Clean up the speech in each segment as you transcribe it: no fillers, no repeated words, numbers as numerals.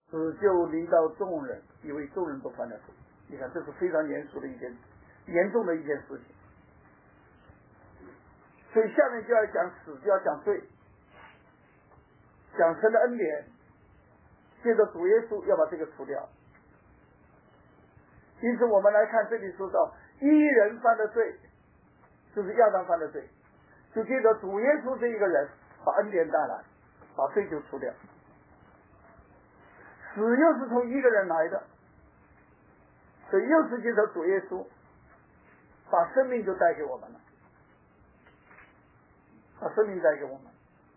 死就临到众人，因为众人都犯了罪。你看，这是非常严肃的严重的一件事情。所以下面就要讲死，就要讲罪，讲神的恩典，借着主耶稣要把这个除掉。因此我们来看这里说到一人犯的罪，就是亚当犯的罪，就借着主耶稣这一个人把恩典带来，把罪就除掉。死又是从一个人来的，所以又是借着主耶稣把生命就带给我们了，把生命带给我们。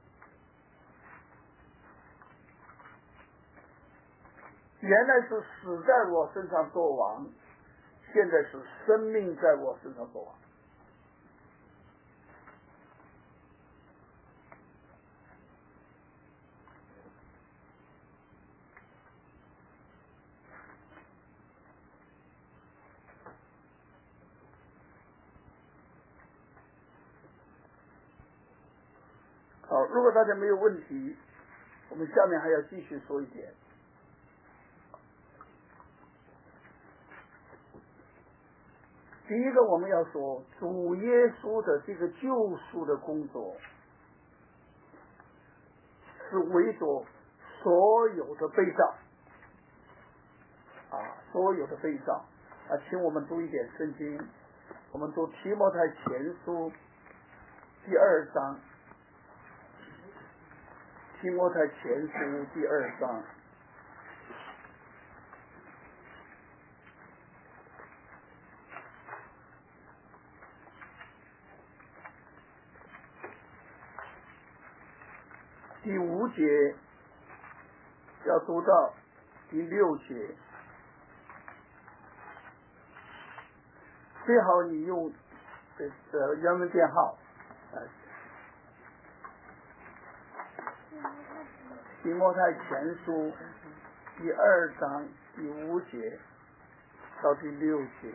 原来是死在我身上作王，现在是生命在我身上作王。好，如果大家没有问题，我们下面还要继续说一点。第一个，我们要说主耶稣的这个救赎的工作是为着所有的被造所有的被造请我们读一点圣经，我们读提摩太前书第2章，提摩太前书第2章。第5节要读到第6节，最好你用原文编号提摩太前书第2章第5节到第6节。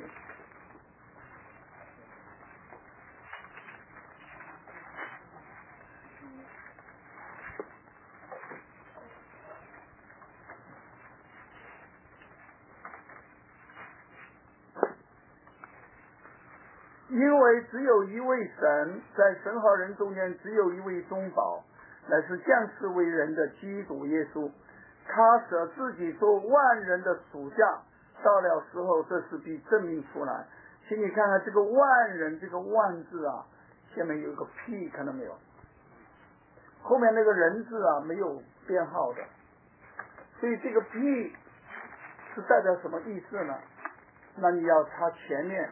因为只有一位神，在神和人中间只有一位中保，乃是降世为人的基督耶稣。他舍自己做万人的属下，到了时候这事必证明出来。请你看看这个万人，这个万字下面有一个 P， 看到没有？后面那个人字没有编号的，所以这个 P 是代表什么意思呢？那你要查前面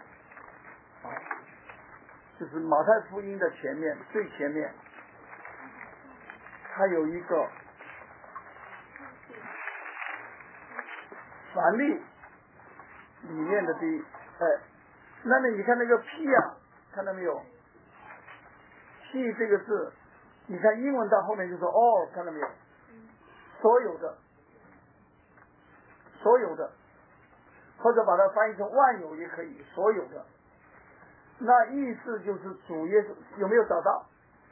就是马太福音的前面，最前面它有一个凡例里面的那你看那个 P 看到没有？ P 这个字，你看英文到后面就说all， 看到没有？所有的，所有的，或者把它翻译成万有也可以，所有的。那意思就是主耶稣，有没有找到？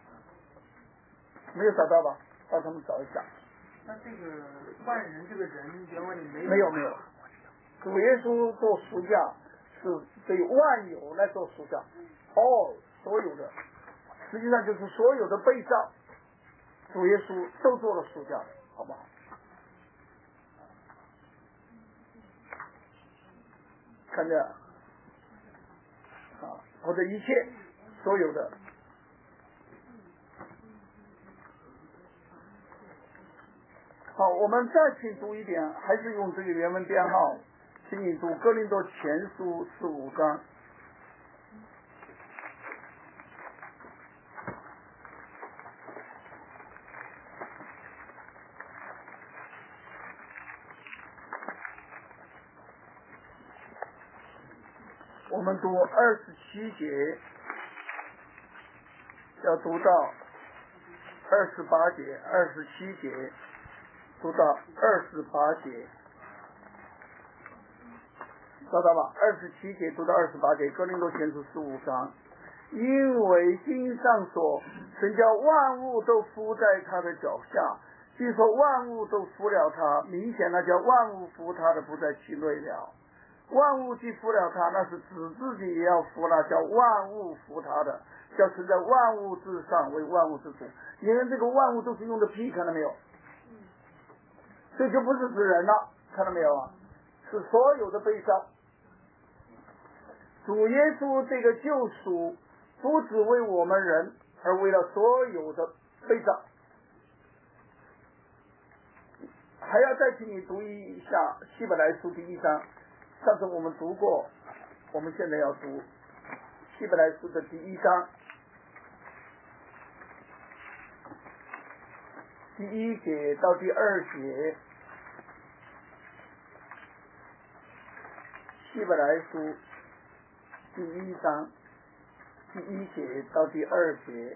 没有找到吧？帮他们找一下。 那这个万人这个人原文里没有。主耶稣做赎价是对万有来做赎价，all， 所有的，实际上就是所有的被造，主耶稣都做了赎价，好不好？看着或者一切所有的。好，我们再去读一点，还是用这个原文编号，请你读哥林多前书15章。我们读27节，要读到28节，27节读到28节，找到吧？27节读到28节，哥林多前书15章。因为经上说，神叫万物都伏在他的脚下， 比如说万物都服了他，明显那叫万物服他的不在其内了。万物既服了他，那是指自己也要服了，叫万物服他的，叫是在万物之上为万物之主。因为这个万物都是用的 P， 看到没有？这就不是指人了，看到没有啊？是所有的被造。主耶稣这个救赎不只为我们人，而为了所有的被造。还要再请你读一下希伯来书第1章，上次我们读过，我们现在要读希伯来书的第1章第1节到第2节。希伯来书第1章第1节到第2节。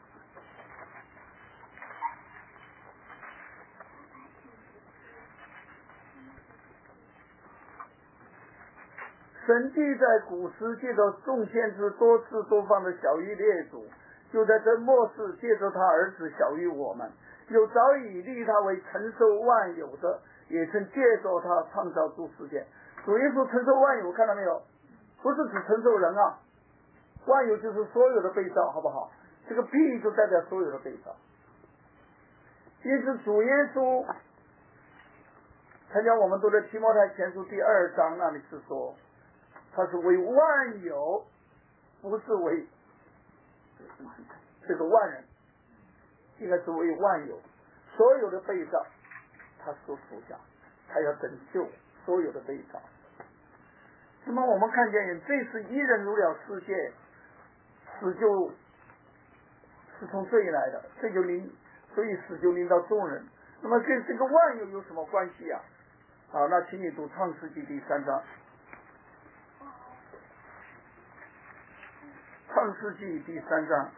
神既在古时借着众先知多次多方的晓谕列祖，就在这末世借着他儿子晓谕我们，又早已立他为承受万有的，也曾借着他创造诸世界。主耶稣承受万有，看到没有？不是只承受人啊，万有就是所有的被造，好不好？这个 P 就代表所有的被造。因此主耶稣参加我们读的提摩太前书第2章那里是说，他是为万有，不是为这个万人，应该是为万有，所有的被造他所属下，他要拯救所有的被造。那么我们看见这是一人入了世界，死就是从罪来的，这就所以死就临到众人。那么跟这个万有有什么关系啊？好，那请你读创世纪第3章。创世纪第3章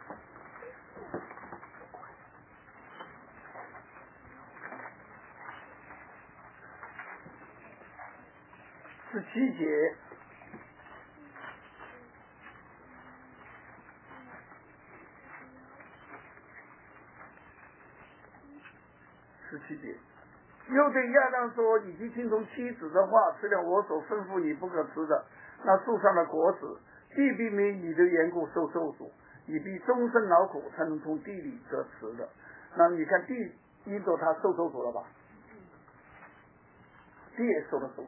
17节。17节，又对亚当说：“你既听从妻子的话，吃了我所吩咐你不可吃的那树上的果子，必因为你的缘故受咒诅，你必终身劳苦，才能从地里得吃的。”那你看地因着他受咒诅了吧？地也受了咒诅。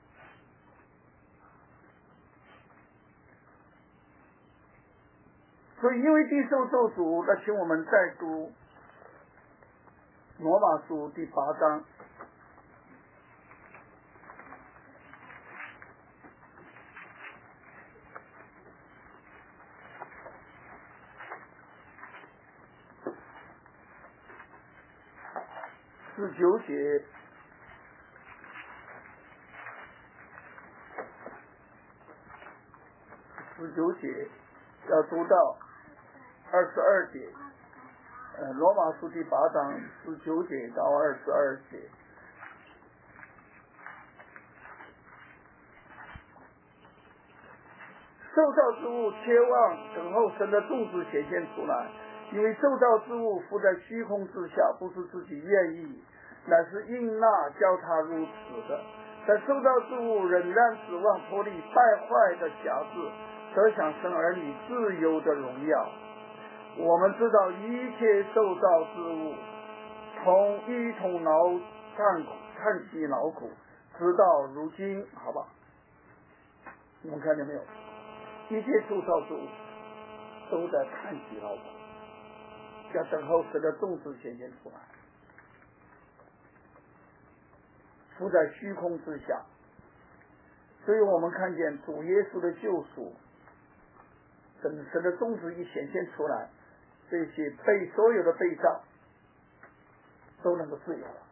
所以因为地受咒诅，那请我们再读罗马书第8章。19节，要读到22节。罗马书第8章19节到22节。受造之物切望等候神的种子显现出来，因为受造之物伏在虚空之下，不是自己愿意，乃是因那叫他如此的。但受造之物仍然指望脱离败坏的辖制，得享神儿女自由的荣耀。我们知道一切受造之物一同叹息劳苦，直到如今，好吧？你们看见没有？一切受造之物都在叹息劳苦，要等候神的种子显现出来，伏在虚空之下。所以我们看见主耶稣的救赎，等神的种子一显现出来，这些所有的被造都能够自由了，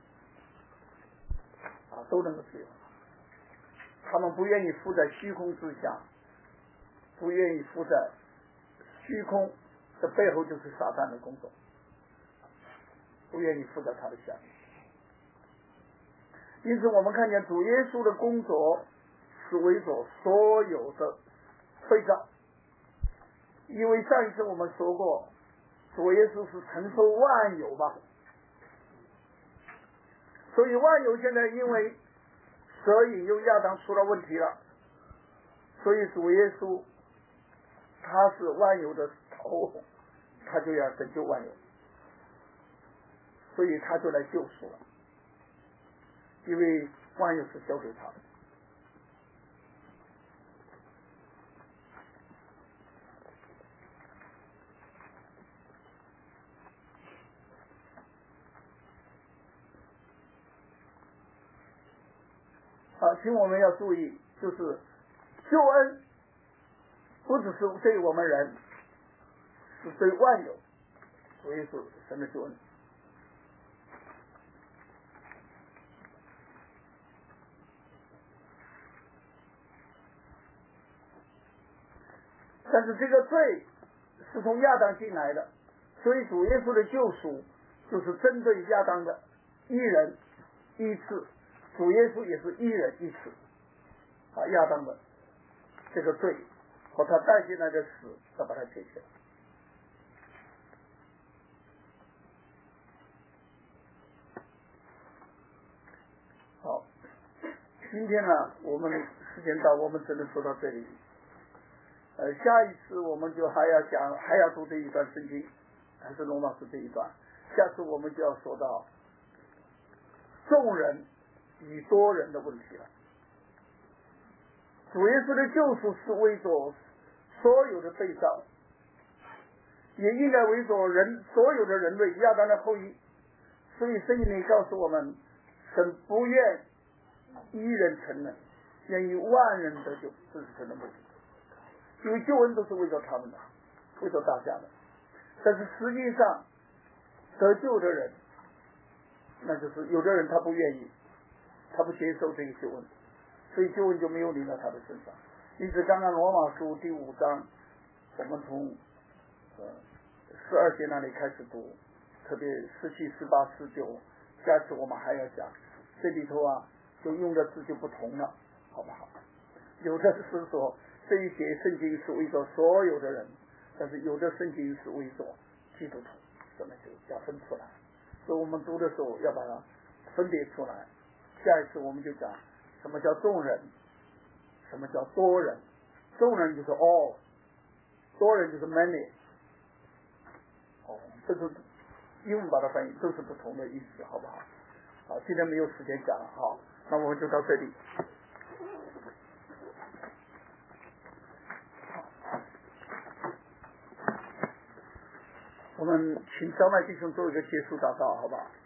都能够自由了。他们不愿意伏在虚空之下，不愿意伏在虚空的背后就是撒旦的工作，不愿意伏在他的下面。因此我们看见主耶稣的工作是为着所有的被造，因为上一次我们说过，主耶稣是承受万有吧， 所以万有现在因为蛇引诱亚当出了问题了，所以主耶稣他是万有的头，他就要拯救万有，所以他就来救赎了，因为万有是交给他的。请我们要注意，就是救恩不只是对我们人，是对万有，所以说神的救恩。但是这个罪是从亚当进来的，所以主耶稣的救赎就是针对亚当的一人一次，主耶稣也是一人一次，亚当的这个罪和他带进来的死要把它解决。好，今天呢我们时间到，我们只能说到这里。下一次我们就还要读这一段圣经，还是罗马书这一段。下次我们就要说到众人与多人的问题了。主耶稣的救赎是为着所有的被造，也应该为着所有的人类亚当的后裔。所以圣经里告诉我们，神不愿一人沉沦，愿意万人得救，这是神的目的。因为救恩都是为着他们的，为着大家的。但是实际上得救的人，那就是有的人他不愿意，他不接受这个救恩，所以救恩就没有临到他的身上。因此刚刚罗马书第5章，我们从12节那里开始读，特别17、18、19，下次我们还要讲，这里头就用的字就不同了，好不好？有的是说这一节圣经是为着所有的人，但是有的圣经是为着基督徒，这么就要分出来。所以我们读的时候要把它分别出来。下一次我们就讲什么叫众人，什么叫多人。众人就是 all， 多人就是 many。这是英文把它翻译都是不同的意思，好不好？好，今天没有时间讲了，好，那我们就到这里。我们请张麦弟兄做一个结束祷告，好不好？